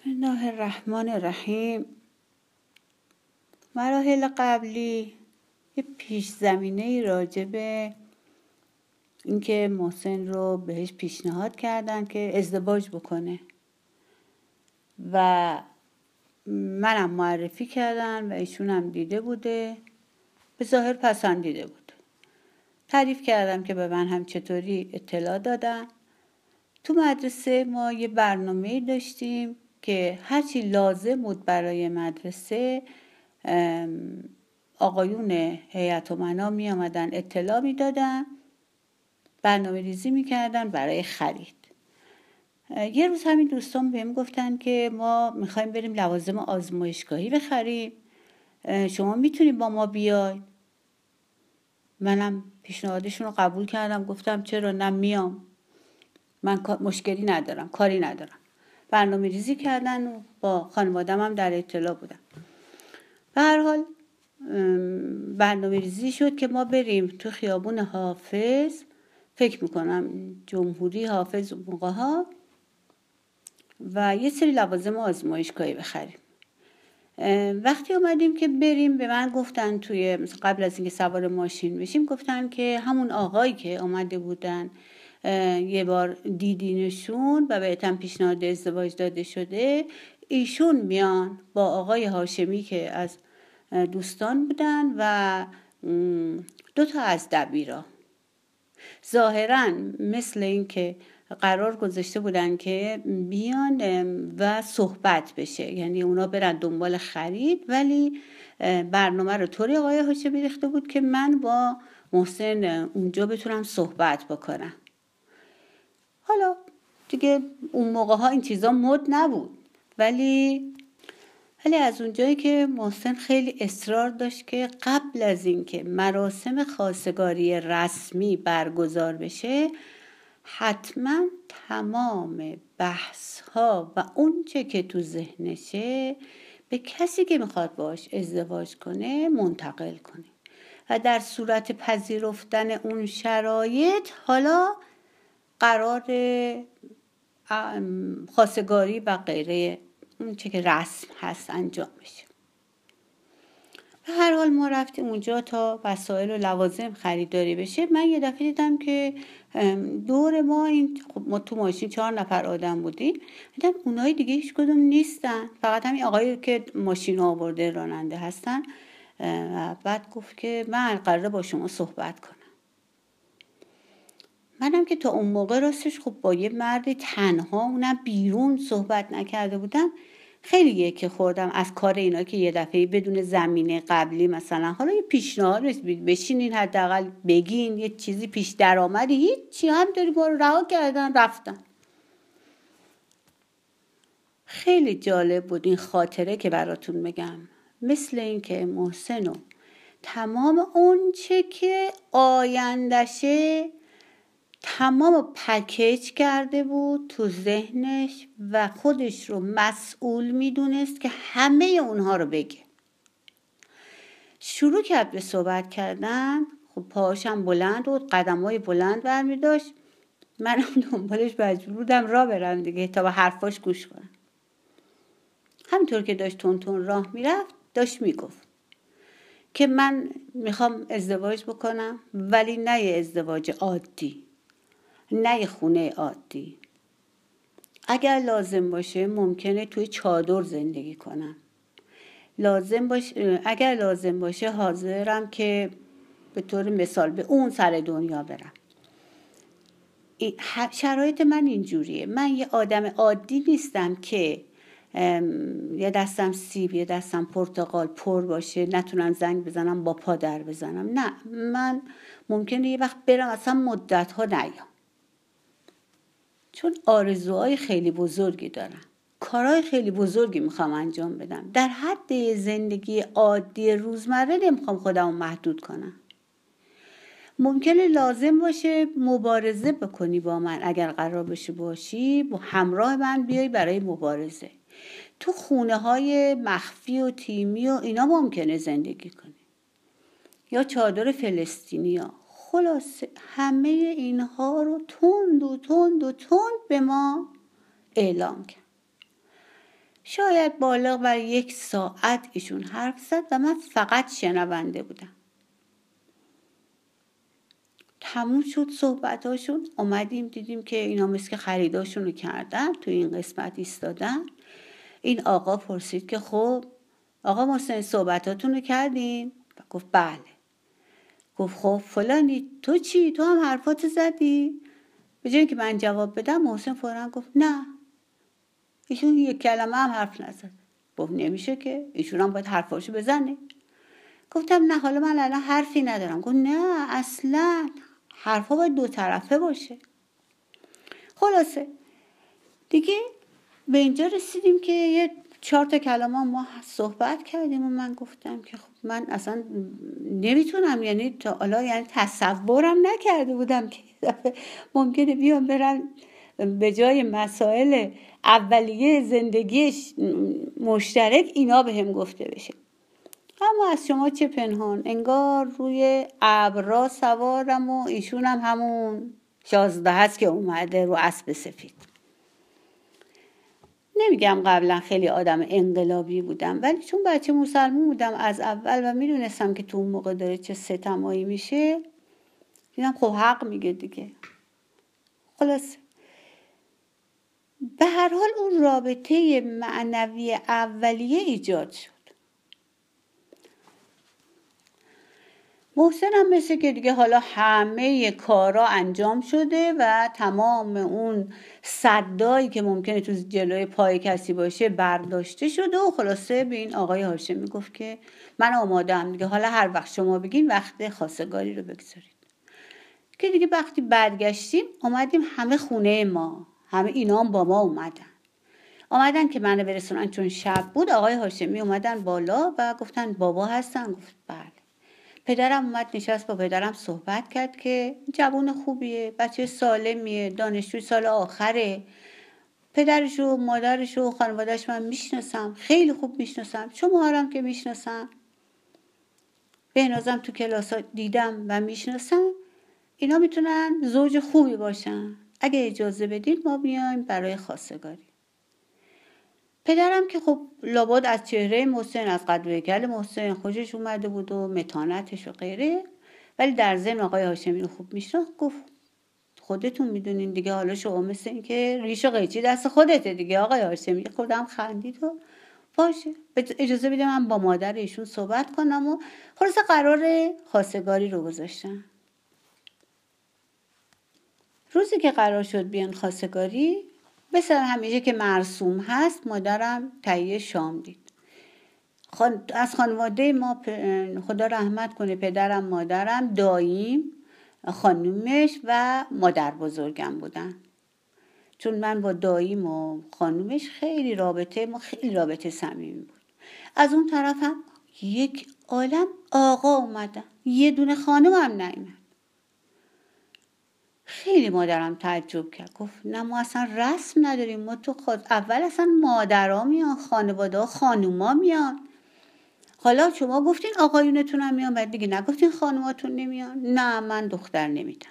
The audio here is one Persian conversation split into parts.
الله الرحمن الرحیم. مراحل قبلی یه پیش زمینه راجع به اینکه محسن رو بهش پیشنهاد کردن که ازدواج بکنه و منم معرفی کردن و ایشون هم دیده بوده، به ظاهر پسندیده بود. تعریف کردم که به من هم چطوری اطلاع دادن. تو مدرسه ما یه برنامه داشتیم که هرچی لازم بود برای مدرسه آقایون هیئت امنا می آمدن اطلاع می دادن، برنامه ریزی می کردن برای خرید. یه روز همین دوستان بهم گفتن که ما میخوایم بریم لوازم آزمایشگاهی بخریم، شما میتونید با ما بیاید؟ منم پیشنهادشون رو قبول کردم، گفتم چرا نه، میام، من مشکلی ندارم، کاری ندارم. برنامه ریزی کردن و با خانوادم هم در اطلاع بودم. به هر حال برنامه ریزی شد که ما بریم تو خیابون حافظ، فکر میکنم جمهوری حافظ موقع ها، و یه سری لوازم آزمایشگاهی بخریم. وقتی اومدیم که بریم به من گفتن قبل از اینکه سوار ماشین بشیم گفتن که همون آقایی که اومده بودن یه بار دیدینشون و بهتن پیشنهاد ازدواج داده شده، ایشون میان با آقای هاشمی که از دوستان بودن و 2 از دبیرا. ظاهراً مثل این که قرار گذاشته بودن که بیان و صحبت بشه، یعنی اونا برن دنبال خرید، ولی برنامه رو طوری آقای هاشمی ریخته بود که من با محسن اونجا بتونم صحبت بکنم. حالا دیگه اون موقع ها این چیزا مد نبود، ولی از اونجایی که محسن خیلی اصرار داشت که قبل از اینکه مراسم خواستگاری رسمی برگزار بشه حتما تمام بحث ها و اون چه که تو ذهنشه به کسی که میخواد باش ازدواج کنه منتقل کنه و در صورت پذیرفتن اون شرایط حالا قرار خواستگاری و غیره اون چه که رسم هست انجام بشه. به هر حال ما رفتیم اونجا تا وسایل و لوازم خریداری بشه. من یه دفعه دیدم که دور ما ما تو ماشین 4 نفر آدم بودیم، دیدم اونای دیگه هیچ کدوم نیستن، فقط همین آقایی که ماشین آورده راننده هستن. بعد گفت که من قراره با شما صحبت کنم. منم که تا اون موقع راستش با یه مرد تنها اونم بیرون صحبت نکرده بودم، خیلی که خوردم از کار اینا که یه دفعه بدون زمینه قبلی مثلا حالا یه پیشنهاد بشینین حداقل بگین یه چیزی پیش درآمدی، هیچی، همینطوری ما رو رها کردن رفتن. خیلی جالب بود این خاطره که براتون بگم، مثل این که محسن و تمام اون چه که آیندشه تمام پکیج کرده بود تو ذهنش و خودش رو مسئول میدونست که همه اونها رو بگه. شروع کرد به صحبت کردن، پاهاشم بلند بود، قدمای بلند برمی داشت، منم دنبالش مجبور بودم راه برم دیگه تا به حرفاش گوش کنم. همینطور که داشت تون تون راه میرفت داشت میگفت که من میخوام ازدواج بکنم، ولی نه یه ازدواج عادی، نه یه خونه عادی. اگر لازم باشه ممکنه توی چادر زندگی کنم، اگر لازم باشه حاضرم که به طور مثال به اون سر دنیا برم. شرایط من اینجوریه، من یه آدم عادی نیستم که یه دستم سیب یه دستم پرتقال پر باشه نتونم زنگ بزنم با پا در بزنم. نه، من ممکنه یه وقت برم اصلا مدت ها نیام، چون آرزوهای خیلی بزرگی دارم، کارهای خیلی بزرگی میخوام انجام بدم. در حد زندگی عادی روزمره نمیخوام خودم محدود کنم. ممکنه لازم باشه مبارزه بکنی با من، اگر قرار بشه باشی با همراه من بیای برای مبارزه. تو خونه های مخفی و تیمی و اینا ممکنه زندگی کنی، یا چادر فلسطینی ها. خلاصه همه اینها رو تند به ما اعلام کرد. شاید بالغ بر 1 ساعت ایشون حرف زد و من فقط شنونده بودم. تموم شد صحبتاشون، اومدیم دیدیم که اینا مثل که خریداشون رو کردن، تو این قسمت ایستادن. این آقا پرسید که خب آقا محسن صحبتاتون رو کردین؟ گفت بله. گفت خب فلانی تو چی؟ تو هم حرفات زدی؟ به جایی که من جواب بدم محسن فوراً گفت نه، ایشون 1 کلمه هم حرف نزد. گفت نمیشه که، ایشون هم باید حرفاشو بزنه. گفتم نه حالا من الان حرفی ندارم. گفت نه اصلا حرفا باید 2 طرفه باشه. خلاصه دیگه به اینجا رسیدیم که یه 4 کلمه ما صحبت کردیم و من گفتم که خب من اصلا نمیتونم، یعنی تا حالا یعنی تصورم نکرده بودم که ممکنه بیام برن به جای مسائل اولیه زندگیش مشترک اینا به هم گفته بشه. اما از شما چه پنهان، انگار روی ابرا سوارم و ایشون هم همون 16 هست که اومده رو اسب سفید. نمیگم قبلا خیلی آدم انقلابی بودم، ولی چون بچه مسلمون بودم از اول و میدونستم که تو اون موقع داره چه ستمایی میشه، دیدم خب حق میگه دیگه. خلاص به هر حال اون رابطه معنوی اولیه ایجاد شد. محسن هم مثل که دیگه حالا همه کارا انجام شده و تمام اون صدایی که ممکنه تو جلوی پای کسی باشه برداشته شده و خلاصه به این آقای هاشمی گفت که من آماده‌ام دیگه، حالا هر وقت شما بگین وقت خواستگاری رو بگذارید. که دیگه وقتی برگشتیم اومدیم همه خونه ما، همه اینا هم با ما اومدن که منو برسونن. چون شب بود آقای هاشمی اومدن بالا و گفتن بابا هستن؟ گفت بله. پدرم اومد نشست با پدرم صحبت کرد که جوان خوبیه، بچه سالمیه، دانشجوی سال آخره، پدرش و مادرش و خانوادهش من میشناسم، خیلی خوب میشناسم، شما هم که میشناسم، بهنازم تو کلاس دیدم و میشناسم، اینا میتونن زوج خوبی باشن، اگه اجازه بدید ما بیایم برای خواستگاری. پدرم که خب لابد از چهره محسن، از قد و هیکل محسن خوشش اومده بود و متانتش و غیره، ولی در ضمن آقای هاشمی رو خوب میشناخت. گفت خودتون میدونین دیگه، حالا شما مثل این که ریش و قیچی دست خودته دیگه آقای هاشمی. خودم خندید و باشه اجازه بده من با مادر ایشون صحبت کنم و خلاص قرار خواستگاری رو گذاشتن. روزی که قرار شد بیان خواستگاری، مثل همیشه که مرسوم هست مادرم تهیه شام دید. از خانواده ما خدا رحمت کنه پدرم، مادرم، داییم، خانومش و مادر بزرگم بودن. چون من با داییم و خانومش خیلی رابطه صمیمی بود. از اون طرف هم یک عالم آقا اومدن، یه دونه خانم هم نیومد. خیلی مادرم تعجب کرد، گفت نه ما اصلا رسم نداریم، ما تو اول اصلا مادرها میان، خانواده ها خانوما میان، حالا شما گفتین آقایونتون هم میان بعد دیگه نگفتین خانوماتون نمیان. نه من دختر نمیدم.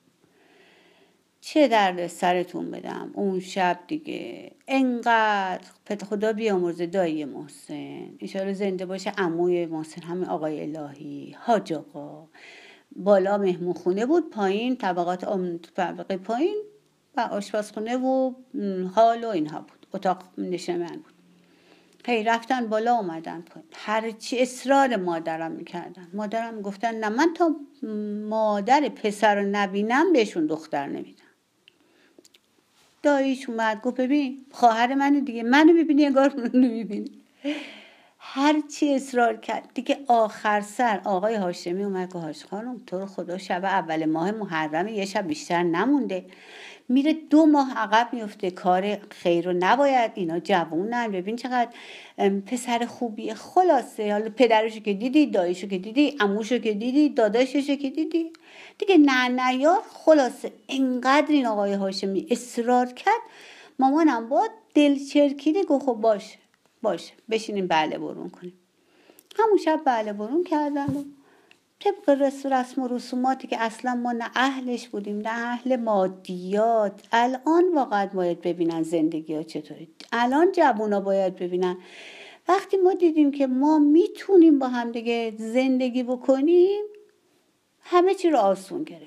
چه درد سرتون بدم. اون شب دیگه انقدر خدا بیامرزه دایی محسن، انشاءالله زنده باشه، عموی محسن همین آقای الهی، حاج آقا، بالا مهمون خونه بود، پایین طبقه پایین و آشپزخونه و هال و اینها بود، اتاق نشمن بود. هی رفتن بالا اومدن پایین، هر چی اصرار مادرم میکردن. مادرم گفتن نه من تا مادر پسر رو نبینم بهشون دختر نمیدم. داییش اومد گفت ببین خواهر منو دیگه، منو میبینی انگار منو میبینی. هر چی اصرار کرد دیگه آخر سر آقای هاشمی اومد که هاش خانم تو رو خدا شب اول ماه محرم یه شب بیشتر نمونده، میره 2 ماه عقب میفته، کار خیر رو نباید، اینا جوونن، ببین چقدر پسر خوبیه. خلاصه حالا پدرشو که دیدی، داییشو که دیدی، عموشو که دیدی، داداششو که دیدی دیگه، نه یار. خلاصه اینقدر این آقای هاشمی اصرار کرد، مامانم با دلچرکیده گفت خب باشه بشینیم بله برون کنیم. همون شب بله برون کردن و طبق رسم و رسوماتی که اصلا ما نه اهلش بودیم نه اهل مادیات. الان واقعا باید ببینن زندگی ها چطوری. الان جوونا باید ببینن. وقتی ما دیدیم که ما میتونیم با هم دیگه زندگی بکنیم، همه چی رو آسون گرفتیم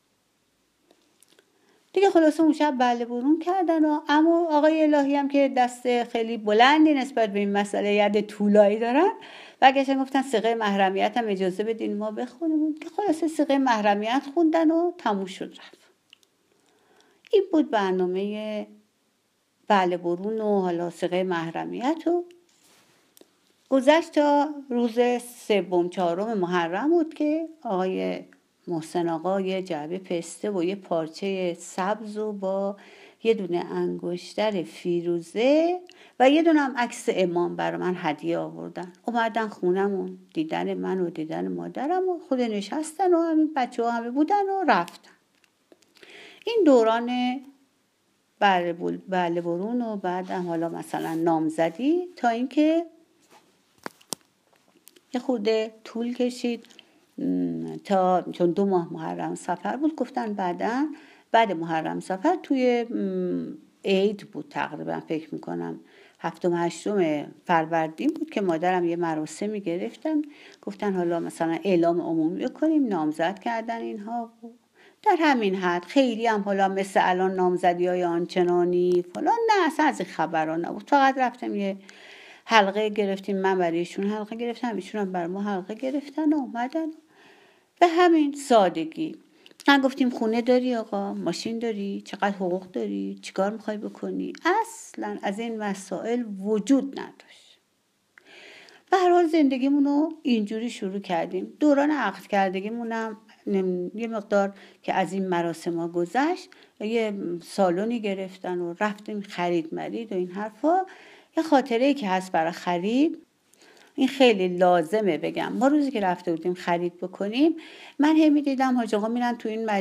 دیگه. خلاصه اون شب بله برون کردن اما آقای الهی هم که دست خیلی بلندی نسبت به این مسئله، ید طولایی دارن، برگشتن گفتن صیغه محرمیت هم اجازه بدین ما بخونیم. که خلاصه صیغه محرمیت خوندن و تموم شد رفت. این بود برنامه بله برون و حالا صیغه محرمیت. و گذشت تا روز 3-4 محرم بود که آقای محسن آقا یه جعبه پسته و یه پارچه سبز و با یه دونه انگشتر فیروزه و یه دونه هم عکس امام برای من هدیه آوردن. اومدن خونمون، دیدن من و دیدن مادرم و خود نشستن و همین بچه ها همه بودن و رفتن. این دوران بله برون و بعدم حالا مثلا نامزدی تا اینکه یه خورده طول کشید تا چون 2 ماه محرم سفر بود. گفتن بعد محرم سفر توی عید بود تقریبا، فکر میکنم 7-8 فروردین بود که مادرم یه مراسمی گرفتن. گفتن حالا مثلا اعلام عمومی بکنیم، نامزد کردن اینها در همین حد. خیلی هم حالا مثل الان نامزدی های آنچنانی فلان نه، اصلا از این خبران نبود. فقط رفتم یه حلقه گرفتیم، من برای ایشون حلقه گرفتم، ایشون هم برای ما حلقه گرفتن و اومدن. به همین سادگی. من گفتیم خونه داری آقا، ماشین داری، چقدر حقوق داری، چیکار میخوای بکنی؟ اصلا از این مسائل وجود نداشت. به هر حال زندگیمون رو اینجوری شروع کردیم. دوران عقد کردگیمونم یه مقدار که از این مراسم ها گذشت، یه سالونی گرفتن و رفتیم خرید مرید و این حرفا. یه خاطره‌ای که هست برای خرید، این خیلی لازمه بگم. ما روزی که رفته بودیم خرید بکنیم، من همی دیدم حاج آقا میرن تو این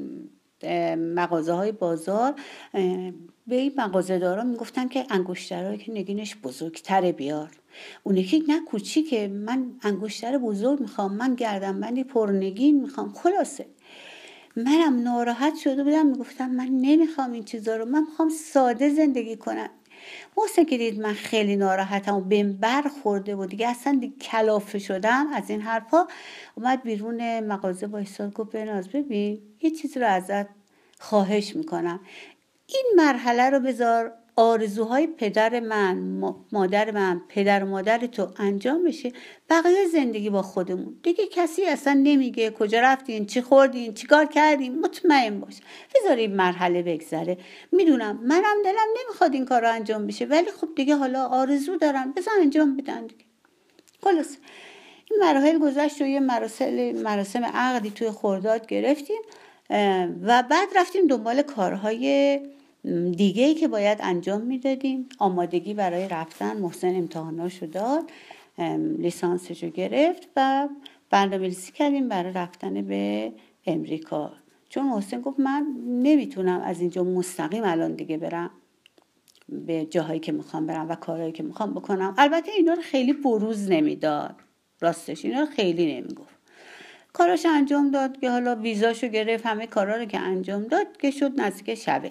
مغازه های بازار، به این مغازه دارا میگفتن که انگشترهایی که نگینش بزرگتره بیار، اون یکی نه کوچیکه، من انگشتر بزرگ میخوام، من گردنبندی پرنگین میخوام. خلاصه منم ناراحت شده بودم، میگفتم من نمیخوام این چیزا رو، من میخوام ساده زندگی کنم. محسن که دید من خیلی ناراحتم و بهم برخورده بود دیگه، اصلا دیگه کلافه شدم از این حرفا، اومد بیرون مغازه وایساد گفت بناز ببین یه چیزی رو ازت خواهش میکنم، این مرحله رو بذار آرزوهای پدر من، مادر من، پدر و مادر تو انجام بشه، بقیه زندگی با خودمون دیگه کسی اصلا نمیگه کجا رفتین، چی خوردین، چی کار کردین، مطمئن باش بذار این مرحله بگذره. میدونم منم دلم نمیخواد این کار رو انجام بشه، ولی خب دیگه حالا آرزو دارم بذار انجام بدن دیگه. خلاص این مراحل گذشت و یه مراسم عقدی توی خرداد گرفتیم و بعد رفتیم دنبال کارهای دیگه‌ای که باید انجام میدادیم. آمادگی برای رفتن، محسن امتحاناشو داد، لیسانسشو گرفت و برنامه‌ریزی کردیم برای رفتن به امریکا. چون محسن گفت من نمیتونم از اینجا مستقیم الان دیگه برم به جاهایی که میخوام برم و کارهایی که میخوام بکنم. البته اینا رو خیلی بروز نمیداد، راستش اینا رو خیلی نمیگفت. کاراش انجام داد که حالا ویزاشو گرفت، همه کارا رو که انجام داد که شد نزدیک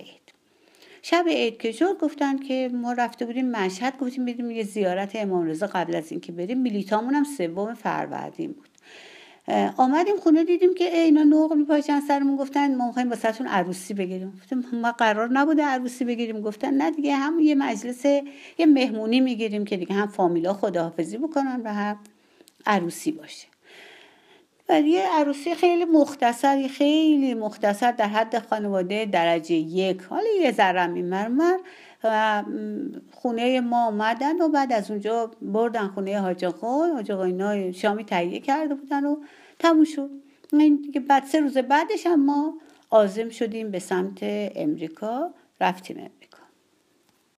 شب عید که شد گفتن که ما رفته بودیم مشهد، گفتیم بریم یه زیارت امام رضا قبل از این که بریم. بلیطامون هم 3 فروردین بود. آمدیم خونه دیدیم که اینا نوق میپاشن سرمون، گفتن ما می‌خوایم واسهتون عروسی بگیریم. گفتیم ما قرار نبوده عروسی بگیریم. گفتن نه دیگه، هم یه مجلس یه مهمونی میگیریم که دیگه هم فامیلا خداحافظی بکنن و هم عروسی باشه. و یه عروسی خیلی مختصر در حد خانواده درجه 1، حالا یه ذره میمرمر. و خونه ما اومدن و بعد از اونجا بردن خونه حاج آقا اینا شامی تهیه کرده بودن و تموم شد. دیگه بعد 3 روز بعدش هم ما عازم شدیم به سمت امریکا، رفتیم